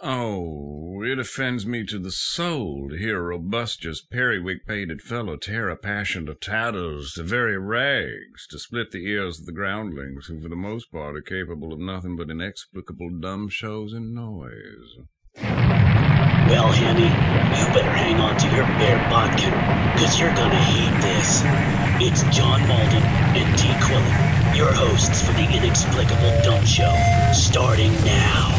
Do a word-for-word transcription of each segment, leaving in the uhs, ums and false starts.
Oh, it offends me to the soul to hear a robustious, periwig-pated fellow tear a passion of tatters to very rags to split the ears of the groundlings, who for the most part are capable of nothing but inexplicable dumb shows and noise. Well, Henny, you better hang on to your bear bodkin, because you're gonna hate this. It's John Malden and T. Quillen, your hosts for the Inexplicable Dumb Show, starting now.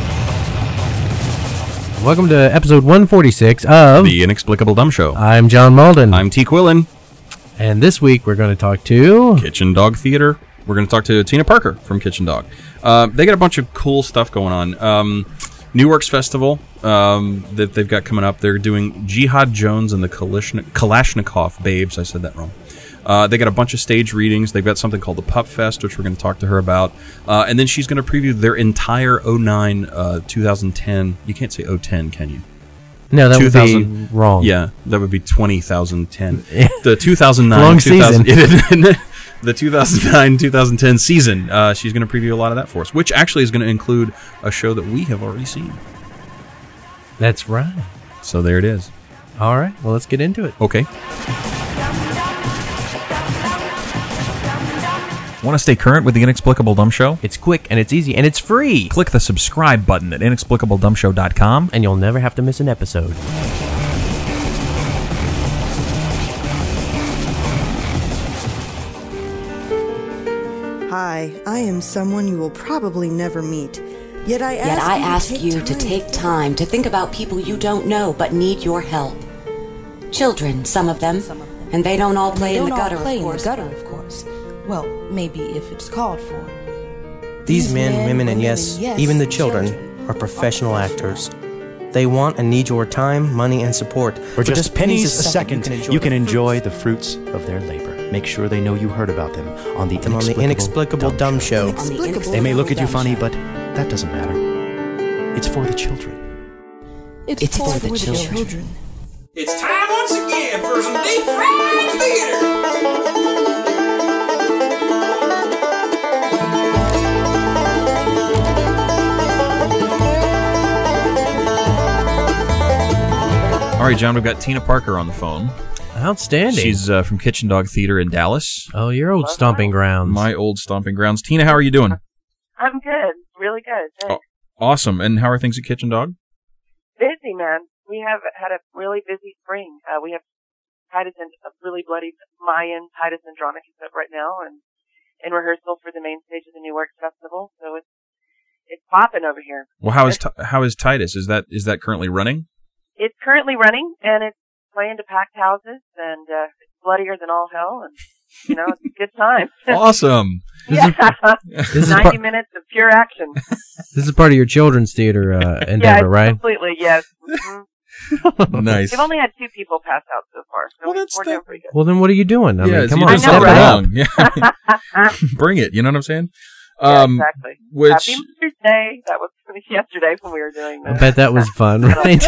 Welcome to episode one forty-six of The Inexplicable Dumb Show. I'm John Malden. I'm T. Quillen. And this week we're going to talk to... Kitchen Dog Theater. We're going to talk to Tina Parker from Kitchen Dog. Uh, they got a bunch of cool stuff going on. Um, New Works Festival um, that they've got coming up. They're doing Jihad Jones and the Kalashnik- Kalashnikov Babes. I said that wrong. Uh, they got a bunch of stage readings. They've got something called the Pup Fest, which we're going to talk to her about. Uh, and then she's going to preview their entire oh nine, uh, twenty ten. You can't say oh ten, can you? No, that would be wrong. Yeah, that would be twenty ten. The two thousand nine. Long season. The two thousand nine twenty ten season. Uh, she's going to preview a lot of that for us, which actually is going to include a show that we have already seen. That's right. So there it is. All right. Well, let's get into it. Okay. Want to stay current with the Inexplicable Dumb Show? It's quick and it's easy and it's free. Click the subscribe button at inexplicable dumb show dot com and you'll never have to miss an episode. Hi, I am someone you will probably never meet. Yet I ask, Yet I you, ask to you to take time to think about people you don't know but need your help. Children, some of them, and they don't all play in the gutter, play of course. In the gutter, of course. Well, maybe if it's called for. These men, women, and yes, even the children, are professional actors. They want and need your time, money, and support. For just, just pennies a second, you can enjoy, you can enjoy the fruits of their labor. Make sure they know you heard about them on the Inexplicable, on the Inexplicable Dumb, Dumb Show. Show. Inexplicable they may look at you funny, but that doesn't matter. It's for the children. It's, it's for, for the, the children. children. It's time once again for some deep fried theater. All right, John, we've got Tina Parker on the phone. Outstanding. She's uh, from Kitchen Dog Theater in Dallas. Oh, your old stomping grounds. My old stomping grounds. Tina, how are you doing? I'm good. Really good. Thanks. Oh, awesome. And how are things at Kitchen Dog? Busy, man. We have had a really busy spring. Uh, we have Titus and a really bloody Mayan Titus Andronicus up right now, and in rehearsal for the main stage of the New Works Festival. So it's it's popping over here. Well, how is how is Titus? Is that is that currently running? It's currently running, and it's playing to packed houses, and uh, it's bloodier than all hell, and, you know, it's a good time. Awesome. Yeah. This is ninety par- minutes of pure action. This is part of your children's theater uh, endeavor, yeah, right? Completely, yes. Mm-hmm. Nice. We've only had two people pass out so far, so well, that's we're that. doing pretty good. Well, then what are you doing? I yeah, mean, come you on, step right? it along. Yeah. Bring it, you know what I'm saying? Yeah, um, exactly. Which... Happy Mother's Day. That was yesterday when we were doing this. I bet that was fun, right?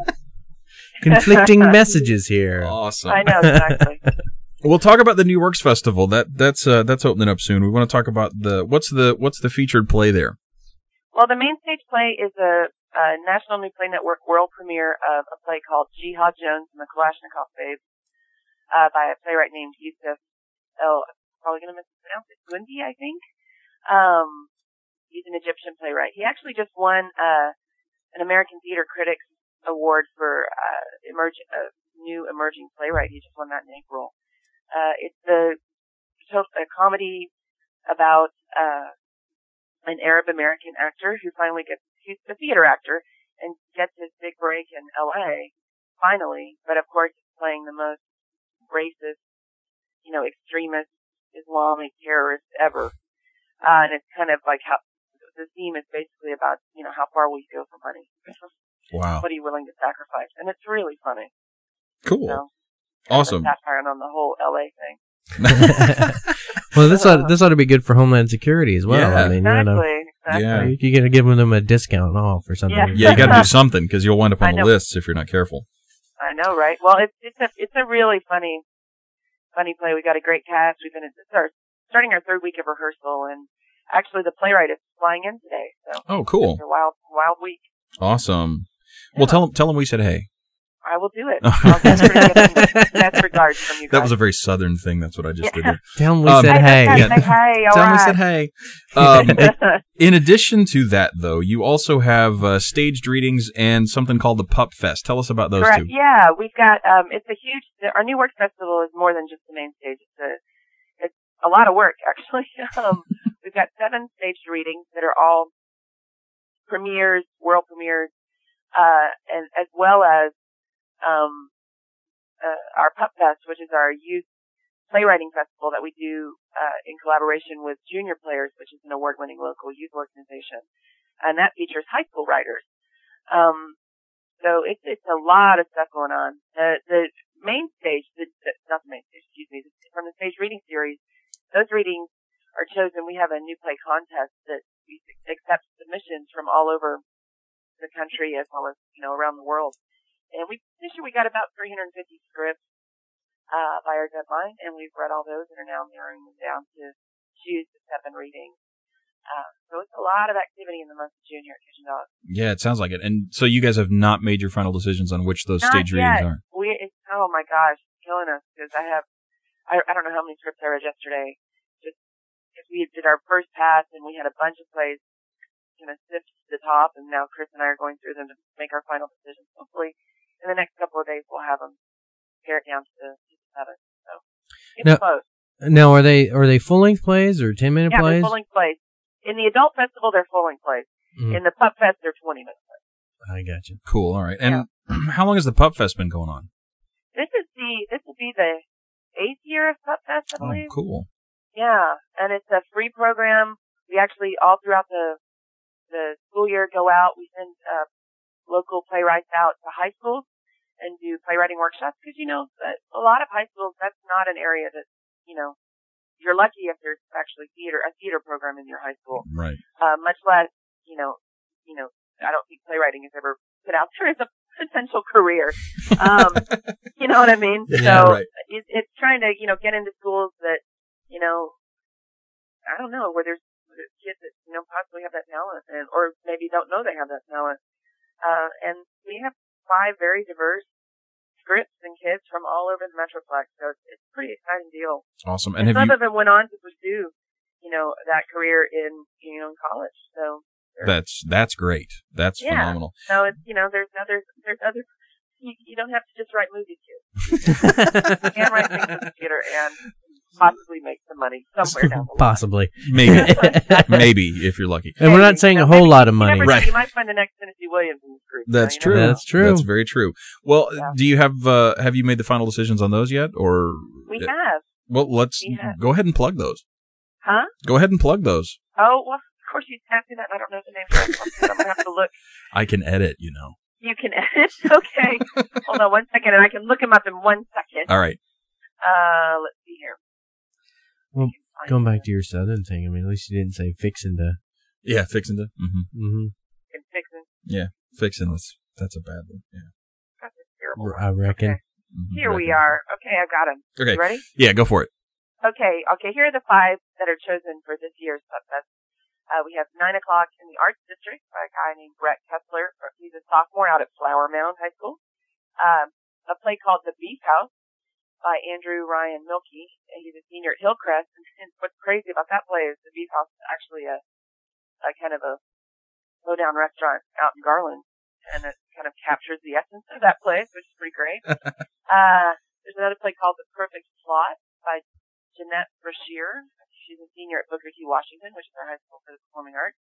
Conflicting messages here. Awesome. I know, exactly. We'll talk about the New Works Festival. That that's uh, that's opening up soon. We want to talk about the what's the what's the featured play there? Well, the main stage play is a, a National New Play Network world premiere of a play called Jihad Jones and the Kalashnikov Babes uh, by a playwright named Yusuf El. I'm probably going to mispronounce it. Gundi, I think. Um, he's an Egyptian playwright. He actually just won uh, an American Theater Critics Award for uh, emerge, uh, new emerging playwright. He just won that in April. Uh, it's a, a comedy about uh, an Arab American actor who finally gets, he's a theater actor and gets his big break in L A finally, but of course he's playing the most racist, you know, extremist Islamic terrorist ever. Uh, and it's kind of like how the theme is basically about, you know, how far will you go for money? Wow. What are you willing to sacrifice? And it's really funny. Cool. So, awesome. Satire on the whole L A thing. Well, this ought, this ought to be good for Homeland Security as well. Yeah. I mean, exactly. You know, exactly. Yeah. you're going to give them a discount off or something. Yeah, yeah you got to do something because you'll wind up on the lists if you're not careful. I know, right? Well, it's it's a it's a really funny funny play. We got a great cast. We've been it's our, starting our third week of rehearsal, and actually the playwright is flying in today. So oh, cool! It's a wild wild week. Awesome. Yeah. Well, tell them tell them we said hey. I will do it. I'll get pretty best regards from you guys. That was a very southern thing. That's what I just yeah. did there. Tell them we um, said hey. Yeah. Say hey. All Tell right. them we said hey. Um, in addition to that, though, you also have uh, staged readings and something called the Pup Fest. Tell us about those Correct. two. Yeah, we've got. Um, it's a huge. Our New Works Festival is more than just the main stage. It's a. It's a lot of work, actually. um, we've got seven staged readings that are all premieres, world premieres, uh, and as well as um, uh, our Pup Fest, which is our youth playwriting festival that we do uh, in collaboration with Junior Players, which is an award-winning local youth organization, and that features high school writers. Um, so it's it's a lot of stuff going on. Uh, the main stage, the, the, not the main stage, excuse me, from the stage reading series, those readings are chosen. We have a new play contest that we accept submissions from all over the country as well as, you know, around the world. And we, this year we got about three hundred fifty scripts, uh, by our deadline, and we've read all those and are now narrowing them down to choose the seven readings. Uh, so it's a lot of activity in the month of June here at Kitchen Dog. Yeah, it sounds like it. And so you guys have not made your final decisions on which those not stage yet. readings are? We, it's, oh my gosh, it's killing us because I have, I, I don't know how many scripts I read yesterday. Just, because we did our first pass and we had a bunch of plays kind of sift to the top, and now Chris and I are going through them to make our final decisions. Hopefully in the next couple of days we'll have them pare it down to, to seven. So it's now, close. Now, are they are they full length plays or ten minute yeah, plays? Yeah, they're full length plays. In the adult festival, they're full length plays. Mm. In the Pup Fest, they're twenty minute plays. I got you. Cool. All right. And yeah. How long has the Pup Fest been going on? This is the this will be the eighth year of Pup Fest, I believe. Oh, cool. Yeah, and it's a free program. We actually all throughout the the school year go out. We send uh, local playwrights out to high schools and do playwriting workshops because, you know, a lot of high schools, that's not an area that, you know, you're lucky if there's actually theater, a theater program in your high school. Right. Uh, much less, you know, you know, I don't think playwriting is ever put out there as a potential career. Um, you know what I mean? Yeah, so right. it, it's trying to, you know, get into schools that, you know, I don't know, where there's, there's kids that, you know, possibly have that talent and, or maybe don't know they have that talent. Uh, and we have five very diverse scripts and kids from all over the Metroplex, so it's, it's a pretty exciting deal. Awesome. And, and have some you... of them went on to pursue, you know, that career in, you know, in college. So that's that's great. That's yeah. phenomenal. So it's, you know, there's other there's other. You, you don't have to just write movies, kids. You can write things in the theater and possibly make some money somewhere down the line. Possibly. Maybe. Maybe, if you're lucky. And we're not saying you know, a whole maybe, lot of money. You never right. know, you might find the next Tennessee Williams in this group. That's you know, true. you know? That's true. That's very true. Well, yeah. do you have uh, have you made the final decisions on those yet, or we have? Well, let's we have. go ahead and plug those. Huh? Go ahead and plug those. Oh well, of course you asked me that. And I don't know the name of it. I'm gonna have to look. I can edit, you know. You can edit. Okay. Hold on one second, and I can look them up in one second. All right. Uh, let's see here. Well, going back to your southern thing, I mean, at least you didn't say fixin' to. Yeah, fixin' to. Mm-hmm. Mm-hmm. And fixin'. Yeah, fixin'. That's that's a bad one. Yeah. That's a terrible I reckon. Okay. Mm-hmm. Here reckon. we are. Okay, I got them. Okay. You ready? Yeah, go for it. Okay. Okay. Here are the five that are chosen for this year's Pup Fest. Uh, we have nine o'clock in the Arts District by a guy named Brett Kessler. He's a sophomore out at Flower Mound High School. Um, a play called The Beef House by Andrew Ryan Milkey. He's a senior at Hillcrest. And what's crazy about that play is The Beef House is actually a, a kind of a low-down restaurant out in Garland. And it kind of captures the essence of that place, which is pretty great. uh, there's another play called The Perfect Plot by Jeanette Brashear. She's a senior at Booker T. Washington, which is our high school for the performing arts.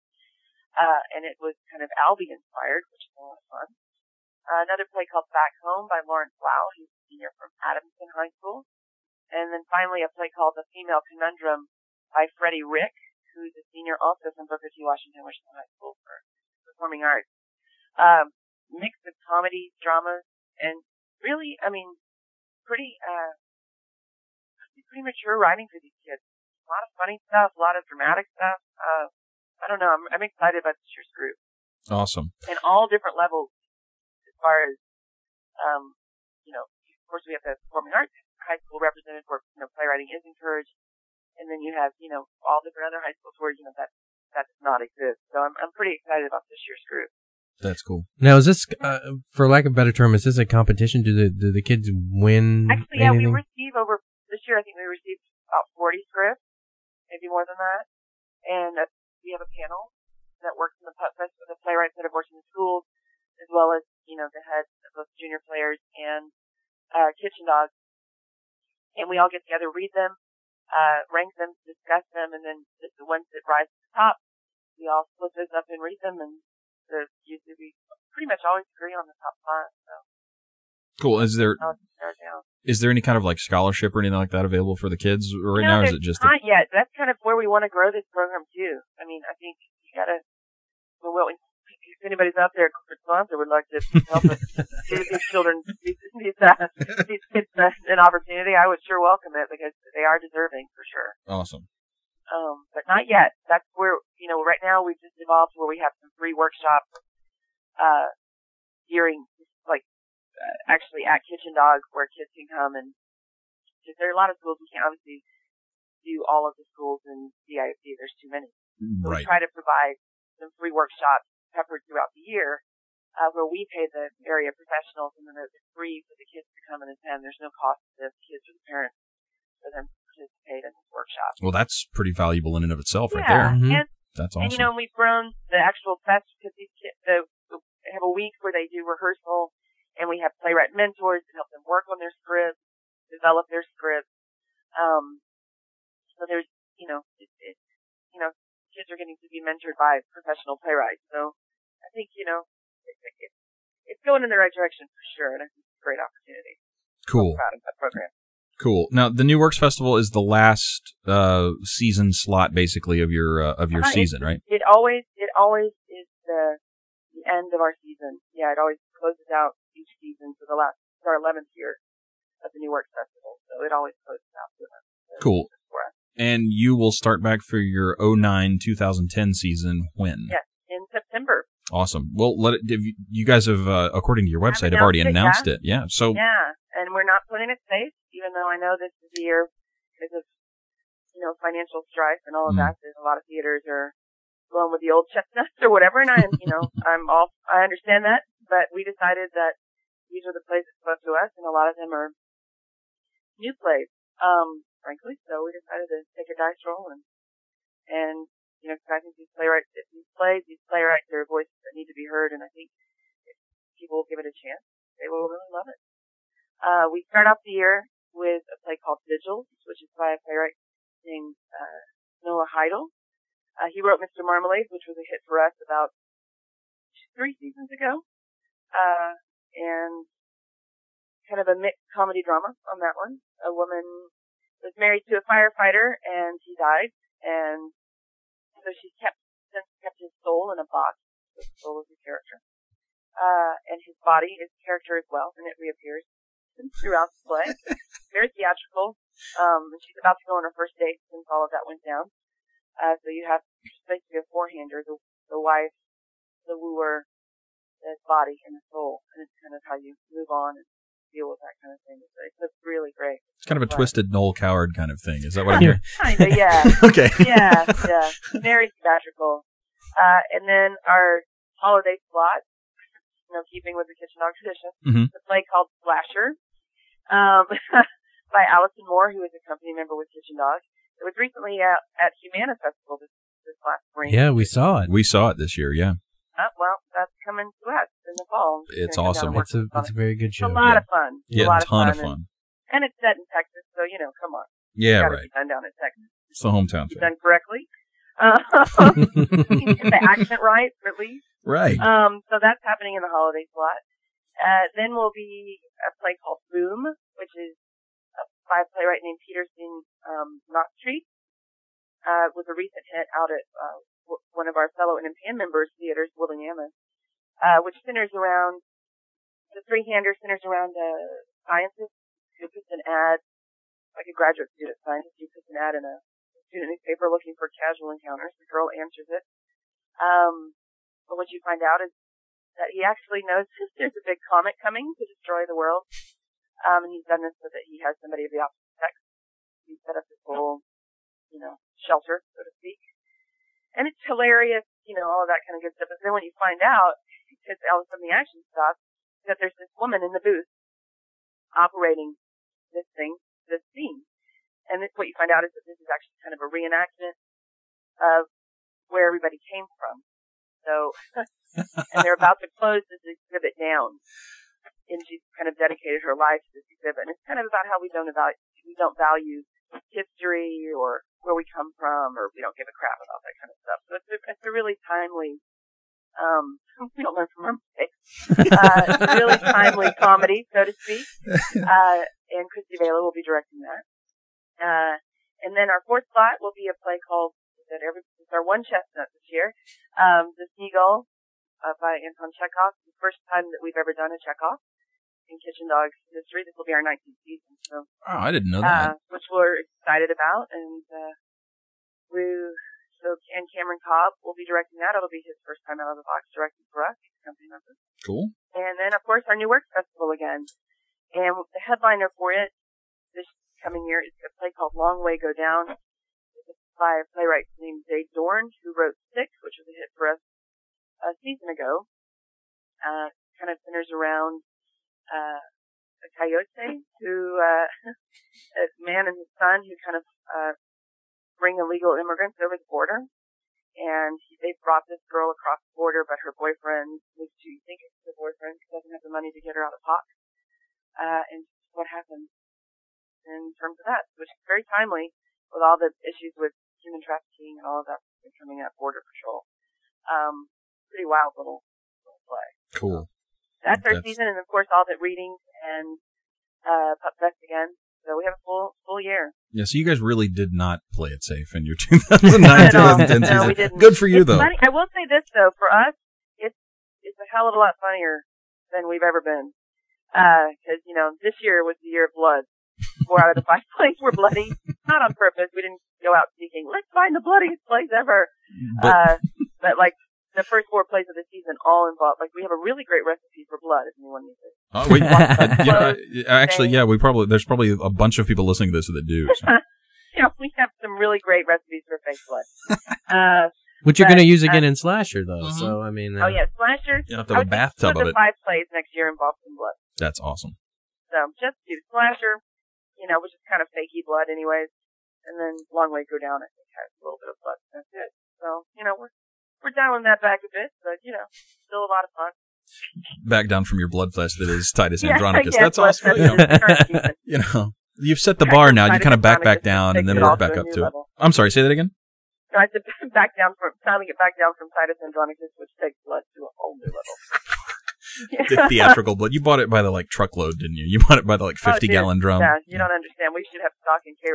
Uh, and it was kind of Albee inspired, which is a lot of fun. Uh, another play called Back Home by Lawrence Lau. He's a senior from Adamson High School. And then finally a play called The Female Conundrum by Freddie Rick, who's a senior also from Booker T. Washington, which is a high school for performing arts. Um, mix of comedy, dramas, and really, I mean, pretty, uh, pretty mature writing for these kids. A lot of funny stuff, a lot of dramatic stuff. Uh, I don't know. I'm, I'm excited about this year's group. Awesome. And all different levels as far as, um, you know, of course we have the performing arts high school represented where, you know, playwriting is encouraged. And then you have, you know, all different other high schools where, you know, that, that does not exist. So I'm, I'm pretty excited about this year's group. That's cool. Now, is this, uh, for lack of a better term, is this a competition? Do the do the kids win Actually, yeah, anything? we receive over, this year I think we received about forty scripts, maybe more than that. And uh, we have a panel that works in the Putt Fest with the playwrights that have worked in the schools, as well as, you know, the heads of both junior players and uh, Kitchen Dog. And we all get together, read them, uh, rank them, discuss them, and then the, the ones that rise to the top, we all split those up and read them, and the, usually we pretty much always agree on the top five. So. Cool. Is there I'll just start down. is there any kind of like scholarship or anything like that available for the kids right you know, now? Or is it just a, not yet? That's kind of where we want to grow this program too. I mean, I think you gotta. Well, well, if anybody's out there, corporate sponsor would like to help us give these children, these these, uh, these kids uh, an opportunity, I would sure welcome it because they are deserving for sure. awesome? Um, but not yet. That's where, you know, right now we've just evolved where we have some free workshops, uh, during, like, uh, actually at Kitchen Dog where kids can come and, because there are a lot of schools we can't obviously do all of the schools in D I F C. There's too many. So Right. we try to provide some free workshops peppered throughout the year, uh, where we pay the area professionals and then it's free for the kids to come and attend. There's no cost to the kids or the parents for them to participate in this workshop. Well, that's pretty valuable in and of itself, right Yeah, there. and, That's and awesome. you know, we've grown the actual fest because these kids, the, they have a week where they do rehearsal and we have playwright mentors to help them work on their scripts, develop their scripts. Um, so there's, you know, it, it, you know, kids are getting to be mentored by professional playwrights. So I think, you know, it, it, it's going in the right direction for sure, and I think it's a great opportunity. Cool. I'm proud of that program. Cool. Now, the New Works Festival is the last uh, season slot, basically, of your uh, of your Uh, season, it, right? It always, it always is the the end of our season. Yeah, it always closes out each season for the last, it's our eleventh year of the New Works Festival, so it always closes out for us. Cool. And you will start back for your oh nine twenty ten season when? Yes, in September. Awesome. Well, let it, if you, you guys have, uh, according to your website, have already announced it. Yeah. So. Yeah, and we're not putting it safe, even though I know this is the year because of, you know, financial strife and all of Mm. that. There's a lot of theaters are going with the old chestnuts or whatever, and I, you know, I'm all, I understand that, but we decided that these are the plays that spoke to us, and a lot of them are new plays, um, frankly. So we decided to take a dice roll and, and, you know, I think these playwrights, these plays, these playwrights are voices that need to be heard, and I think if people will give it a chance, they will really love it. Uh, we start off the year with a play called Vigils, which is by a playwright named, uh, Noah Heidel. Uh, he wrote Mister Marmalade, which was a hit for us about three seasons ago. Uh, and kind of a mixed comedy drama on that one. A woman was married to a firefighter and he died, and so she kept, since kept his soul in a box. His soul is a character. Uh, and his body is a character as well, and it reappears throughout the play. Very theatrical. Um, and she's about to go on her first date since all of that went down. Uh, so you have basically a four-hander, the, the wife, the wooer, the body, and the soul. And it's kind of how you move on and deal with that kind of thing. So it's it's really great. It's kind of a twisted Noel Coward kind of thing. Is that what I'm hearing? Kinda, yeah. Okay. Yeah, yeah. Very theatrical. Uh, and then our holiday slot, you know, keeping with the Kitchen Dog tradition, Mhm. the play called Slasher, um, by Allison Moore, who is a company member with Kitchen Dog. It was recently at, at Humana Festival this, this last spring. Yeah, we saw it. We saw it this year, yeah. Uh, well, that's coming to us in the fall. It's We're gonna come awesome. down and It's a work it's a on it. very good It's show. a lot Yeah. of fun. It's Yeah, a lot a ton of of fun. fun. And, and it's set in Texas, so, you know, come on. Yeah, It's gotta right. be done down in Texas. It's the hometown Be thing. done correctly. Uh, get the accent right, at least. Right. Um, so that's happening in the holiday slot. Uh, then will be a play called Boom, which is a by a playwright named Peterson um, Knott Street. Uh, was a recent hit out at uh, w- one of our fellow N M P N members' theaters, Willingham, uh, which centers around the three-hander centers around a scientist who puts an ad, like a graduate student scientist who puts an ad in a student newspaper looking for casual encounters. The girl answers it. Um, but what you find out is that he actually knows there's a big comet coming to destroy the world. Um, and he's done this so that he has somebody of the opposite sex. He set up this whole, you know, shelter, so to speak. And it's hilarious, you know, all of that kind of good stuff. But then when you find out, because all of a sudden the action stops, that there's this woman in the booth operating this thing, this scene. And this, what you find out is that this is actually kind of a reenactment of where everybody came from. So, and they're about to close this exhibit down. And she's kind of dedicated her life to this exhibit. And it's kind of about how we don't value, we don't value history or where we come from, or we don't give a crap about that kind of stuff. So it's a, it's a really timely, um, we don't learn from our mistakes. Uh, it's a really timely comedy, so to speak. Uh, and Christy Vela will be directing that. Uh, and then our fourth slot will be a play called, that every, it's our one chestnut this year, um, The Seagull, uh, by Anton Chekhov. It's the first time that we've ever done a Chekhov in Kitchen Dog's history. This will be our nineteenth season, so. Oh, I didn't know that. Uh, which we're excited about, and, uh, we, so, and Cameron Cobb will be directing that. It'll be his first time out of the box directing for us. He's company member. Cool. And then, of course, our New Works Festival again. And the headliner for it this coming year is a play called Long Way Go Down. It's by a playwright named Dave Dorn, who wrote Six, which was a hit for us a season ago. Uh, kind of centers around, uh, a coyote who, uh, a man and his son who kind of, uh, bring illegal immigrants over the border. And he, they brought this girl across the border, but her boyfriend, at least you think it's her boyfriend, doesn't have the money to get her out of pocket. Uh, and what happens in terms of that, which is very timely with all the issues with human trafficking and all of that coming at Border Patrol. Um, pretty wild little, little play. Cool. That's our That's... season, and of course all the readings and, uh, Pup Fest again. So we have a full, full year. Yeah, so you guys really did not play it safe in your two thousand nine no, twenty ten no, season. We didn't. Good for you, it's though. Funny. I will say this, though. For us, it's, it's a hell of a lot funnier than we've ever been. Uh, cause, you know, this year was the year of blood. Four out of the five plays were bloody. Not on purpose. We didn't go out seeking, let's find the bloodiest plays ever. But, uh, but like, the first four plays of the season all involve, like, we have a really great recipe for blood, if anyone needs it. Oh, we, uh, yeah, actually, yeah, we probably, there's probably a bunch of people listening to this that do. So. Yeah, we have some really great recipes for fake blood. Uh, Which you're but, going to use again uh, in Slasher, though. Mm-hmm. So, I mean. Uh, oh, yeah, Slasher. You have to have a bathtub of it. Five plays next year involve some blood. That's awesome. So, just do Slasher, you know, which is kind of fakey blood anyways. And then Long Way Go Down, I think, has a little bit of blood. That's it. So, you know, we're, we're dialing that back a bit, but, you know, still a lot of fun. Back down from your blood flesh that is Titus yeah, Andronicus. Yeah, That's awesome. You know, you know, you've set the bar now. You kind of back back down and then work back up to it. I'm sorry, say that again? No, I said back down from, dialing it back down from Titus Andronicus, which takes blood to a whole new level. The theatrical blood. You bought it by the like truckload, didn't you? You bought it by the like fifty oh, gallon drum. Yeah, you don't understand. We should have stock in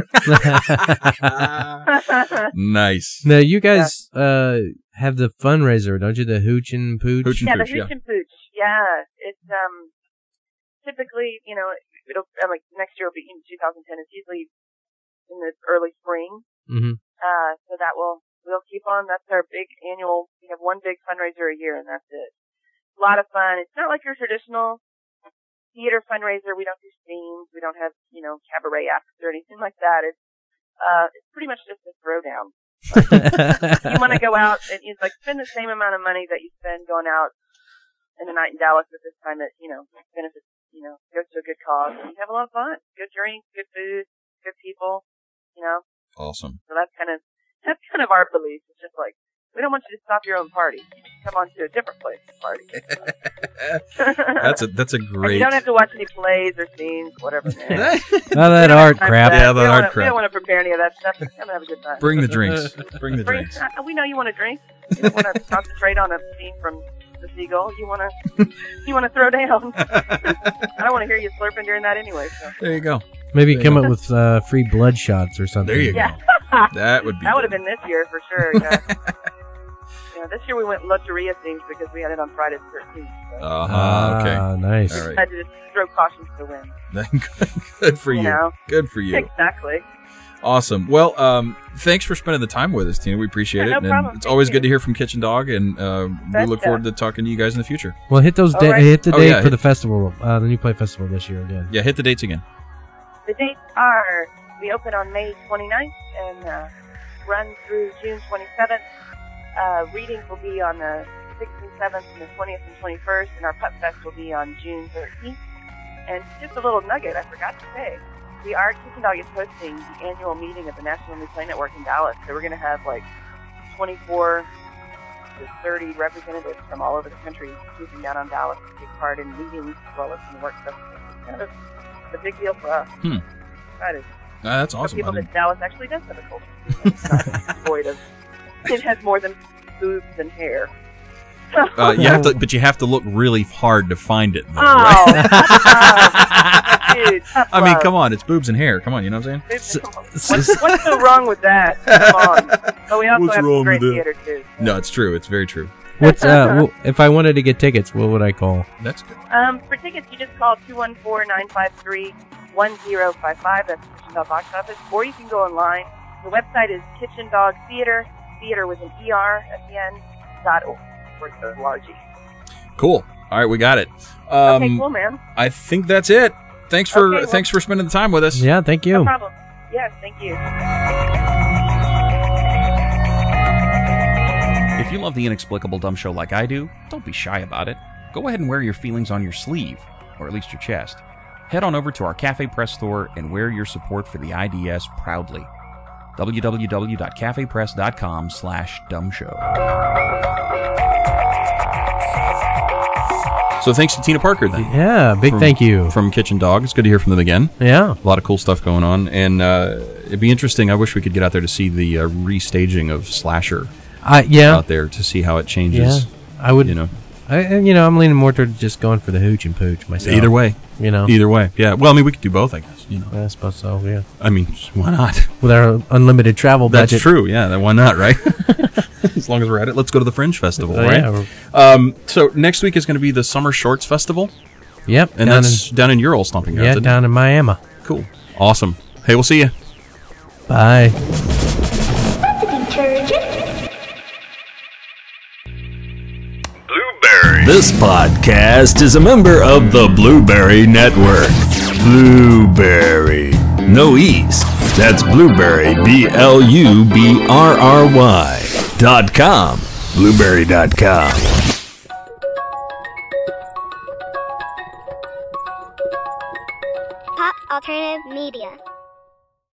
Cairo syrup. Nice. Now you guys yeah. uh have the fundraiser, don't you? The Hooch and Pooch. Hooch and yeah, Pooch, the Hooch yeah. and Pooch. Yeah, it's um typically, you know, it'll like next year will be in two thousand ten. It's usually in the early spring. Mm-hmm. Uh, so that will we'll keep on. That's our big annual. We have one big fundraiser a year, and that's it. A lot of fun. It's not like your traditional theater fundraiser. We don't do scenes. We don't have, you know, cabaret acts or anything like that. It's, uh, it's pretty much just a throwdown. Like, you want to go out and it's like spend the same amount of money that you spend going out in a night in Dallas at this time that, you know, benefits, you know, goes to a good cause. And you have a lot of fun. Good drinks, good food, good people, you know. Awesome. So that's kind of, that's kind of our belief. It's just like, we don't want you to stop your own party. Come on to a different place to party. that's a that's a great. And you don't have to watch any plays or scenes, whatever. Man. All that art crap. Yeah, that art wanna, crap. We don't want to prepare any of that stuff. Just come and have a good time. Bring the drinks. Bring the Bring, drinks. Uh, we know you want to drink. You don't want to concentrate on a scene from The Seagull. You want to you want to throw down. I don't want to hear you slurping during that anyway. So. There you go. Maybe there come you up with uh, free blood shots or something. There you yeah. go. That would be. That would have been this year for sure. Yeah. Yeah, this year we went Loteria themed because we had it on Friday the thirteenth. So. Uh-huh, okay. Ah, nice. All right. I had to just throw caution to the wind. Good for you. You know? Good for you. Exactly. Awesome. Well, um, thanks for spending the time with us, Tina. We appreciate yeah, it. No and problem. it's Thank always you. good to hear from Kitchen Dog, and uh, we look forward to talking to you guys in the future. Well, hit those da- right. hit the Oh, date yeah, for hit- the festival, uh, the New Play Festival this year again. Yeah, hit the dates again. The dates are, we open on May twenty-ninth and uh, run through June twenty-seventh. Uh, readings will be on the sixth and seventh, and the twentieth and twenty-first, and our Pup Fest will be on June thirteenth. And just a little nugget, I forgot to say, we are, Kitchen Dog is hosting the annual meeting of the National New Play Network in Dallas, so we're going to have like twenty-four to thirty representatives from all over the country swooping down on Dallas to take part in meetings as well as in the work festival. It's kind of a big deal for us. Hmm. That is. Uh, that's for awesome. people I that didn't- Dallas actually does have a culture. It's not void of. It has more than boobs and hair. Uh, you have to, but you have to look really hard to find it. Though, Oh, right? dude, tough I mean, love. come on, it's boobs and hair. Come on, you know what I'm saying? It's- come on. What's, what's so wrong with that? Come on. Oh, we also What's have wrong great with that? theater too. No, it's true. It's very true. What's uh? w- if I wanted to get tickets, what would I call? That's good. Um, for tickets, you just call two one four, nine five three, one zero five five. That's the Kitchen Dog Box Office. Or you can go online. The website is Kitchen Dog Theater, theater with an E R at the end, dot org. Or O R G. Cool. All right, we got it. Um, Okay, cool, man. I think that's it. Thanks for Okay, well- thanks for spending the time with us. Yeah, thank you. No problem. Yes, thank you. If you love the Inexplicable Dumb Show like I do, don't be shy about it. Go ahead and wear your feelings on your sleeve, or at least your chest. Head on over to our Cafe Press store and wear your support for the I D S proudly. w w w dot cafe press dot com slash dumb show. So thanks to Tina Parker then. Yeah, big From- thank you. From Kitchen Dog. It's good to hear from them again. Yeah. A lot of cool stuff going on. And uh, it'd be interesting. I wish we could get out there to see the uh, restaging of Slasher Uh, yeah. out there to see how it changes. Yeah. I would. You know. I, and, you know, I'm leaning more toward just going for the hooch and pooch myself. Either way. You know. Either way. Yeah. Well, I mean, we could do both, I guess. You know. I suppose so, yeah. I mean, why not? With our unlimited travel budget. That's true. Yeah. Then why not, right? As long as we're at it, let's go to the Fringe Festival, Oh, right? yeah. Um, so next week is going to be the Summer Shorts Festival. Yep. And down that's down in your old stomping grounds. Yeah, isn't it? down in Miami. Cool. Awesome. Hey, we'll see you. Bye. This podcast is a member of the Blueberry Network. Blueberry. No E's. That's Blueberry, B L U B R R Y dot com. Blueberry dot com. Pop Alternative Media.